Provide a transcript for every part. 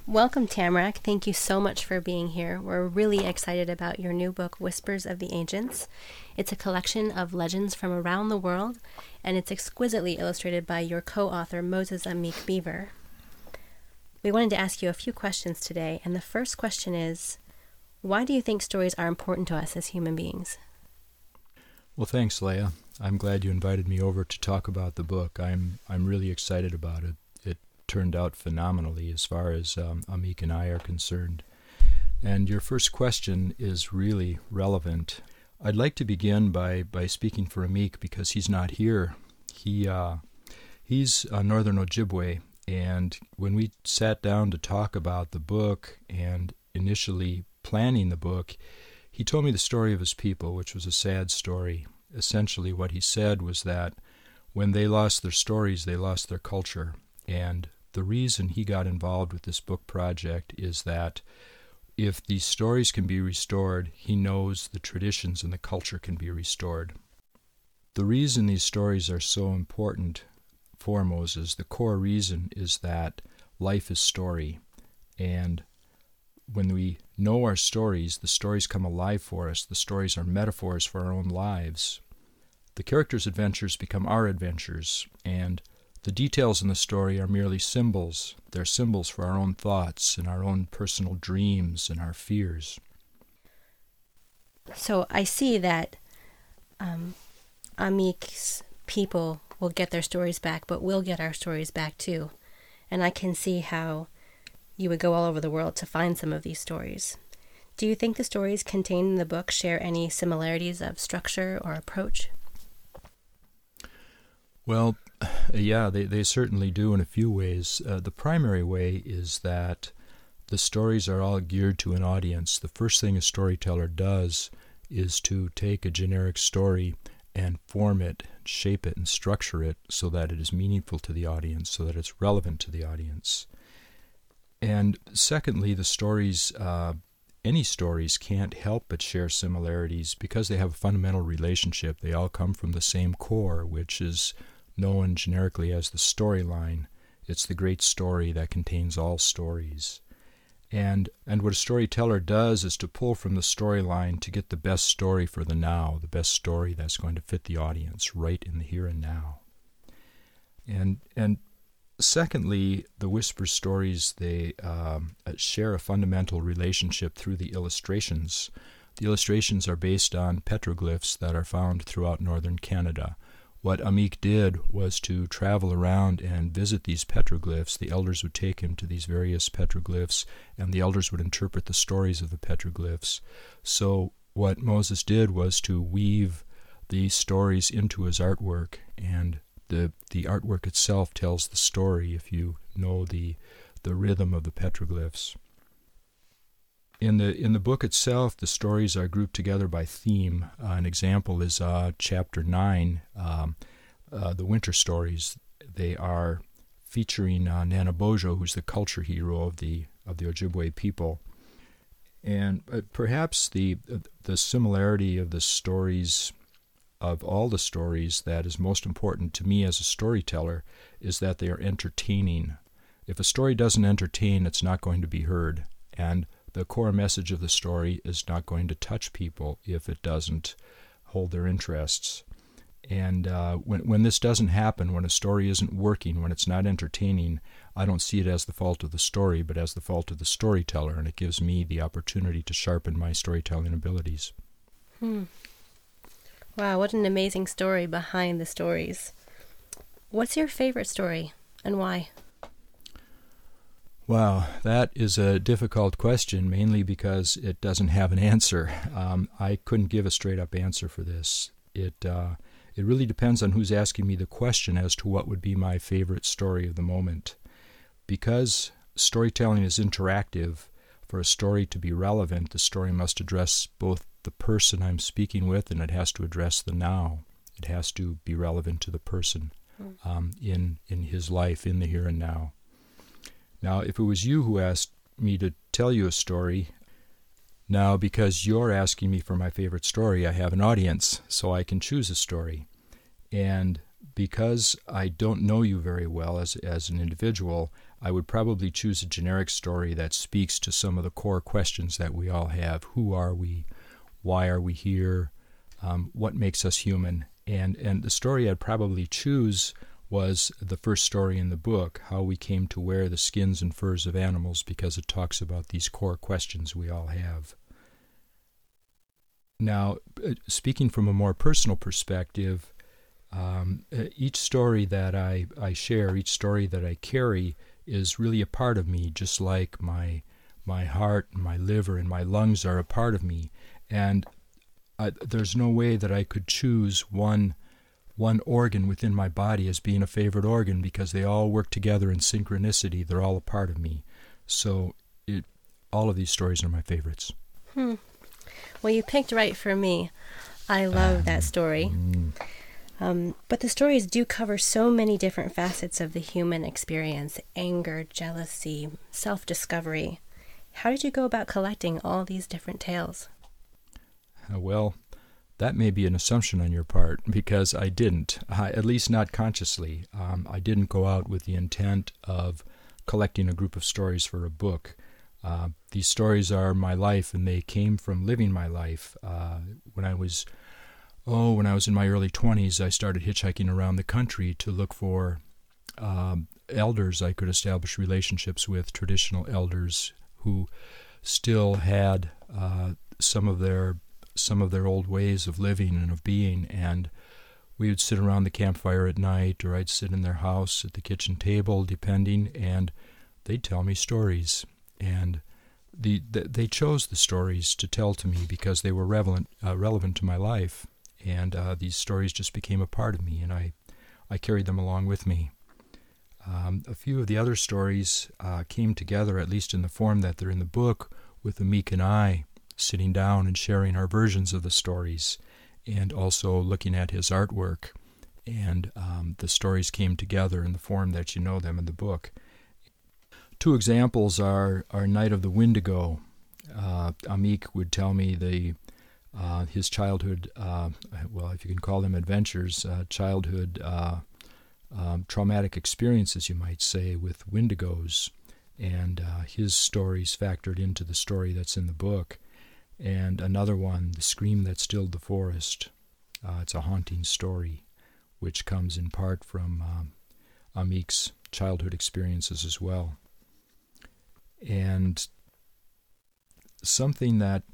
Welcome, Tamarack. Thank you so much for being here. We're really excited about your new book, Whispers of the Ancients. It's a collection of legends from around the world, and it's exquisitely illustrated by your co-author, Moses Amick Beaver. We wanted to ask you a few questions today, and the first question is, why do you think stories are important to us as human beings? Well, thanks, Leah. I'm glad you invited me over to talk about the book. I'm really excited about it. It turned out phenomenally as far as Amick and I are concerned. And your first question is really relevant. I'd like to begin by speaking for Amick because he's not here. He's Northern Ojibwe, and when we sat down to talk about the book and initially planning the book, he told me the story of his people, which was a sad story. Essentially what he said was that when they lost their stories, they lost their culture. And the reason he got involved with this book project is that if these stories can be restored, he knows the traditions and the culture can be restored. The reason these stories are so important for Moses, the core reason, is that life is story. And when we know our stories, the stories come alive for us. The stories are metaphors for our own lives. The characters' adventures become our adventures, and the details in the story are merely symbols. They're symbols for our own thoughts and our own personal dreams and our fears. So I see that Amick's people will get their stories back, but we'll get our stories back too. And I can see how you would go all over the world to find some of these stories. Do you think the stories contained in the book share any similarities of structure or approach? Well, yeah, they certainly do in a few ways. The primary way is that the stories are all geared to an audience. The first thing a storyteller does is to take a generic story and form it, shape it, and structure it so that it is meaningful to the audience, so that it's relevant to the audience. And secondly, the stories, any stories can't help but share similarities because they have a fundamental relationship. They all come from the same core, which is known generically as the storyline. It's the great story that contains all stories. And what a storyteller does is to pull from the storyline to get the best story for the now, the best story that's going to fit the audience right in the here and now. And secondly, the Whisper stories, they share a fundamental relationship through the illustrations. The illustrations are based on petroglyphs that are found throughout northern Canada. What Amick did was to travel around and visit these petroglyphs. The elders would take him to these various petroglyphs, and the elders would interpret the stories of the petroglyphs. So what Moses did was to weave these stories into his artwork, and the artwork itself tells the story if you know the rhythm of the petroglyphs. In the book itself, the stories are grouped together by theme. An example is chapter 9, the winter stories. They are featuring Nanabojo, who's the culture hero of the Ojibwe people. And perhaps the similarity of the stories, of all the stories, that is most important to me as a storyteller is that they are entertaining. If a story doesn't entertain, it's not going to be heard. And the core message of the story is not going to touch people if it doesn't hold their interests. And when this doesn't happen, when a story isn't working, when it's not entertaining, I don't see it as the fault of the story, but as the fault of the storyteller, and it gives me the opportunity to sharpen my storytelling abilities. Wow, what an amazing story behind the stories. What's your favorite story, and why? Wow, that is a difficult question, mainly because it doesn't have an answer. I couldn't give a straight-up answer for this. It really depends on who's asking me the question as to what would be my favorite story of the moment. Because storytelling is interactive, for a story to be relevant, the story must address both the person I'm speaking with, and it has to address the now. It has to be relevant to the person in his life, in the here and now. Now, if it was you who asked me to tell you a story, now because you're asking me for my favorite story, I have an audience, so I can choose a story. And because I don't know you very well as an individual, I would probably choose a generic story that speaks to some of the core questions that we all have. Who are we? Why are we here? What makes us human? And the story I'd probably choose was the first story in the book, How We Came to Wear the Skins and Furs of Animals, because it talks about these core questions we all have. Now, speaking from a more personal perspective, each story that I share, each story that I carry is really a part of me, just like my heart, my liver, and my lungs are a part of me. And there's no way that I could choose one organ within my body as being a favorite organ, because they all work together in synchronicity. They're all a part of me. So all of these stories are my favorites. Well, you picked right for me. I love that story. But the stories do cover so many different facets of the human experience: anger, jealousy, self-discovery. How did you go about collecting all these different tales? Well, that may be an assumption on your part, because I didn't, at least not consciously. I didn't go out with the intent of collecting a group of stories for a book. These stories are my life, and they came from living my life. When I was in my early 20s, I started hitchhiking around the country to look for elders I could establish relationships with, traditional elders who still had some of their old ways of living and of being, and we would sit around the campfire at night, or I'd sit in their house at the kitchen table, depending, and they'd tell me stories. And they chose the stories to tell to me because they were relevant to my life, and these stories just became a part of me, and I carried them along with me. A few of the other stories came together, at least in the form that they're in the book, with Amik and I sitting down and sharing our versions of the stories, and also looking at his artwork. And the stories came together in the form that you know them in the book. Two examples are Night of the Wendigo. Amik would tell me his childhood, if you can call them adventures, childhood traumatic experiences, you might say, with wendigos. And his stories factored into the story that's in the book. And another one, The Scream That Stilled the Forest. It's a haunting story, which comes in part from Amik's childhood experiences as well. And something that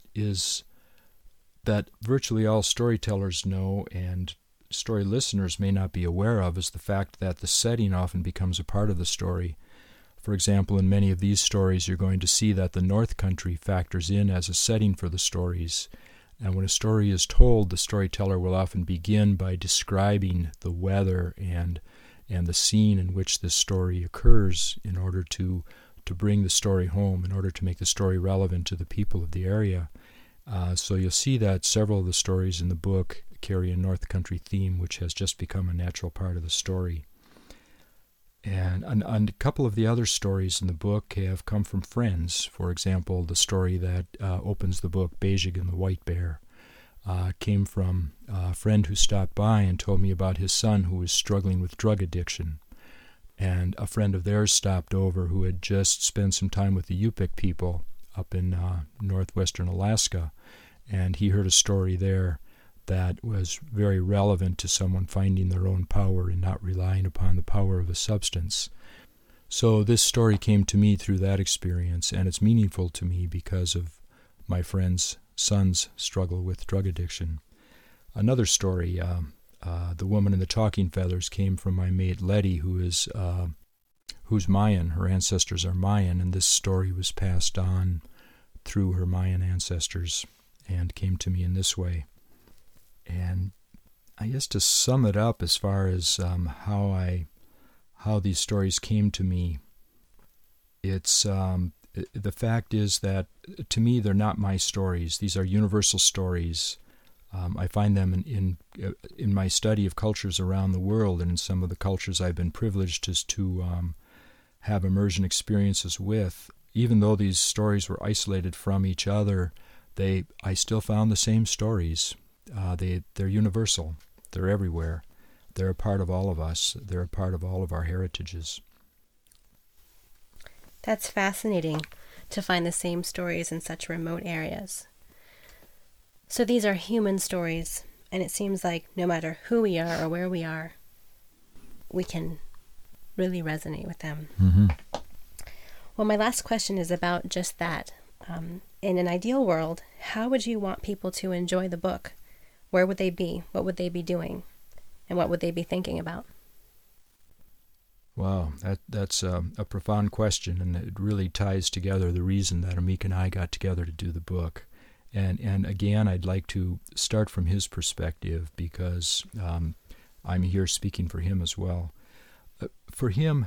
virtually all storytellers know and story listeners may not be aware of is the fact that the setting often becomes a part of the story. For example, in many of these stories, you're going to see that the North Country factors in as a setting for the stories. And when a story is told, the storyteller will often begin by describing the weather and the scene in which this story occurs in order to bring the story home, in order to make the story relevant to the people of the area. So you'll see that several of the stories in the book carry a North Country theme, which has just become a natural part of the story. And a couple of the other stories in the book have come from friends. For example, the story that opens the book, Bejig and the White Bear, came from a friend who stopped by and told me about his son who was struggling with drug addiction. And a friend of theirs stopped over who had just spent some time with the Yupik people up in northwestern Alaska, and he heard a story there that was very relevant to someone finding their own power and not relying upon the power of a substance. So this story came to me through that experience, and it's meaningful to me because of my friend's son's struggle with drug addiction. Another story, The Woman in the Talking Feathers, came from my mate Letty, who's Mayan. Her ancestors are Mayan, and this story was passed on through her Mayan ancestors and came to me in this way. And I guess to sum it up as far as how these stories came to me, it's the fact is that to me they're not my stories. These are universal stories. I find them in my study of cultures around the world, and in some of the cultures I've been privileged to have immersion experiences with. Even though these stories were isolated from each other, I still found the same stories. They're universal. They're everywhere. They're a part of all of us. They're a part of all of our heritages. That's fascinating to find the same stories in such remote areas. So these are human stories, and it seems like no matter who we are or where we are, we can really resonate with them. Mm-hmm. Well, my last question is about just that. In an ideal world, how would you want people to enjoy the book? Where would they be? What would they be doing? And what would they be thinking about? Wow, that's a profound question, and it really ties together the reason that Amik and I got together to do the book. And again, I'd like to start from his perspective because I'm here speaking for him as well. For him,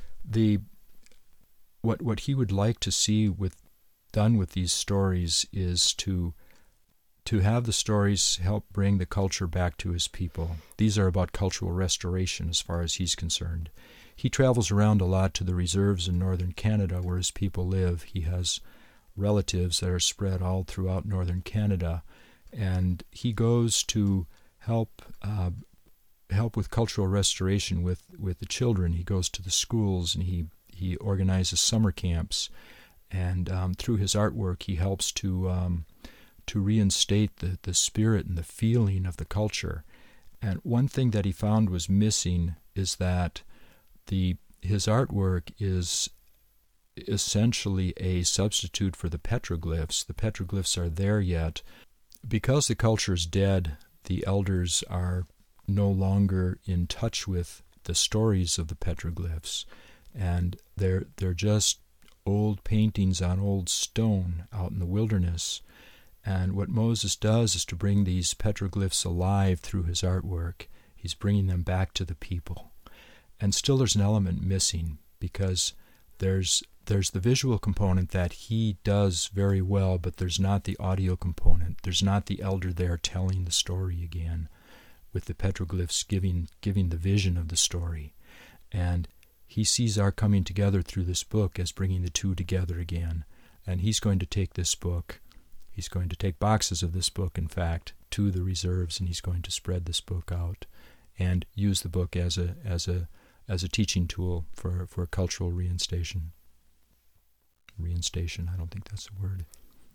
what he would like to see done with these stories is to have the stories help bring the culture back to his people. These are about cultural restoration as far as he's concerned. He travels around a lot to the reserves in northern Canada where his people live. He has relatives that are spread all throughout northern Canada, and he goes to help with cultural restoration with the children. He goes to the schools and he organizes summer camps, and through his artwork he helps to reinstate the spirit and the feeling of the culture. And one thing that he found was missing is that his artwork is essentially a substitute for the petroglyphs. The petroglyphs are there yet. Because the culture is dead, the elders are no longer in touch with the stories of the petroglyphs, and they're just old paintings on old stone out in the wilderness. And what Moses does is to bring these petroglyphs alive through his artwork. He's bringing them back to the people. And still there's an element missing, because there's the visual component that he does very well, but there's not the audio component. There's not the elder there telling the story again, with the petroglyphs giving the vision of the story. And he sees our coming together through this book as bringing the two together again. And he's going to take this book, he's going to take boxes of this book, in fact, to the reserves, and he's going to spread this book out and use the book as a teaching tool for cultural reinstation. Reinstation, I don't think that's a word.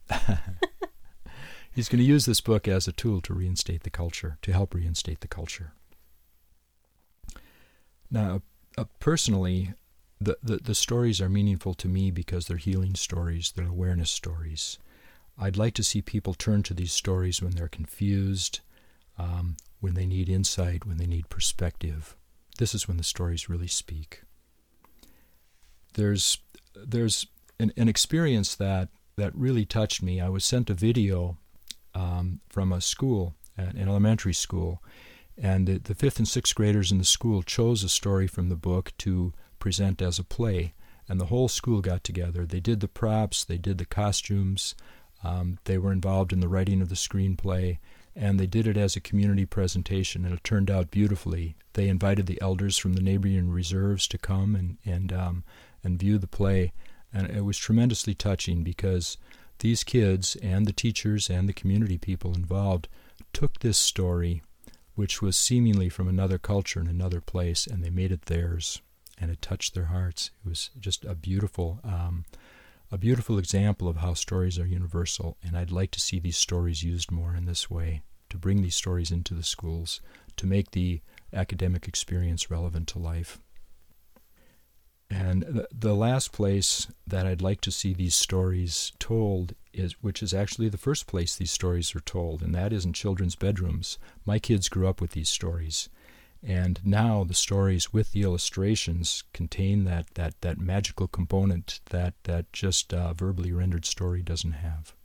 He's going to use this book as a tool to reinstate the culture, to help reinstate the culture. Now, personally, the stories are meaningful to me because they're healing stories, they're awareness stories. I'd like to see people turn to these stories when they're confused, when they need insight, when they need perspective. This is when the stories really speak. There's an experience that really touched me. I was sent a video from a school, an elementary school, and the 5th and 6th graders in the school chose a story from the book to present as a play, and the whole school got together. They did the props, they did the costumes, they were involved in the writing of the screenplay, and they did it as a community presentation, and it turned out beautifully. They invited the elders from the neighboring reserves to come and view the play, and it was tremendously touching because these kids and the teachers and the community people involved took this story, which was seemingly from another culture in another place, and they made it theirs, and it touched their hearts. It was just a beautiful example of how stories are universal, and I'd like to see these stories used more in this way, to bring these stories into the schools, to make the academic experience relevant to life. And the last place that I'd like to see these stories told which is actually the first place these stories are told, and that is in children's bedrooms. My kids grew up with these stories, and now the stories with the illustrations contain that magical component that just verbally rendered story doesn't have.